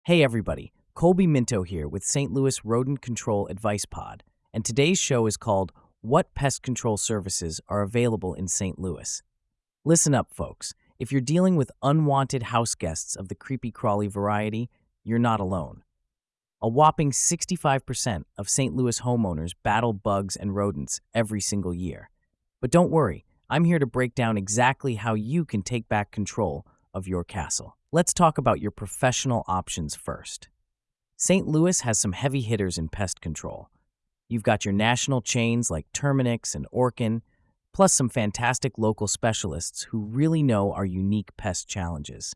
Hey everybody, Colby Minto here with St. Louis Rodent Control Advice Pod, and today's show is called What Pest Control Services Are Available in St. Louis? Listen up, folks. If you're dealing with unwanted house guests of the creepy crawly variety, you're not alone. A whopping 65% of St. Louis homeowners battle bugs and rodents every single year. But don't worry, I'm here to break down exactly how you can take back control of your castle. Let's talk about your professional options first. St. Louis has some heavy hitters in pest control. You've got your national chains like Terminix and Orkin, plus some fantastic local specialists who really know our unique pest challenges.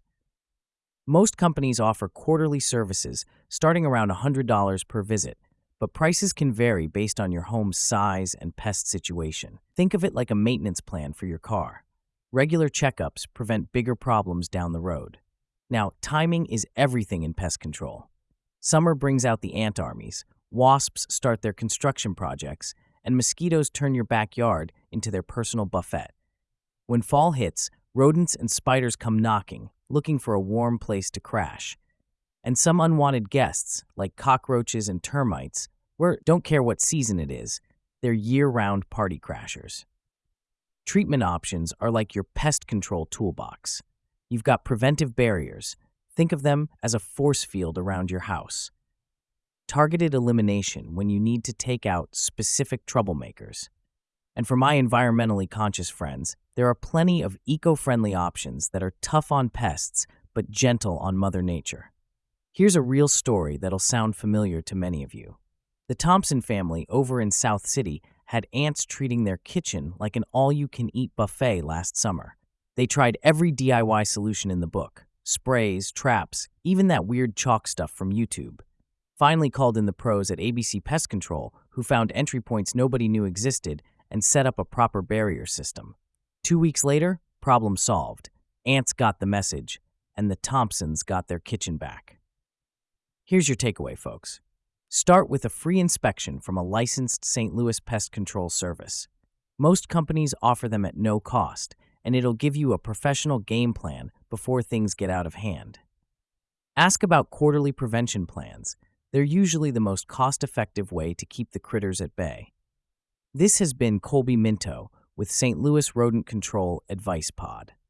Most companies offer quarterly services starting around $100 per visit, but prices can vary based on your home's size and pest situation. Think of it like a maintenance plan for your car. Regular checkups prevent bigger problems down the road. Now, timing is everything in pest control. Summer brings out the ant armies, wasps start their construction projects, and mosquitoes turn your backyard into their personal buffet. When fall hits, rodents and spiders come knocking, looking for a warm place to crash. And some unwanted guests, like cockroaches and termites, don't care what season it is, they're year-round party crashers. Treatment options are like your pest control toolbox. You've got preventive barriers. Think of them as a force field around your house. Targeted elimination when you need to take out specific troublemakers. And for my environmentally conscious friends, there are plenty of eco-friendly options that are tough on pests but gentle on Mother Nature. Here's a real story that'll sound familiar to many of you. The Thompson family over in South City had ants treating their kitchen like an all-you-can-eat buffet last summer. They tried every DIY solution in the book, sprays, traps, even that weird chalk stuff from YouTube. Finally called in the pros at ABC Pest Control, who found entry points nobody knew existed and set up a proper barrier system. 2 weeks later, problem solved. Ants got the message, and the Thompsons got their kitchen back. Here's your takeaway, folks. Start with a free inspection from a licensed St. Louis pest control service. Most companies offer them at no cost, and it'll give you a professional game plan before things get out of hand. Ask about quarterly prevention plans. They're usually the most cost-effective way to keep the critters at bay. This has been Colby Minto with St. Louis Rodent Control Advice Pod.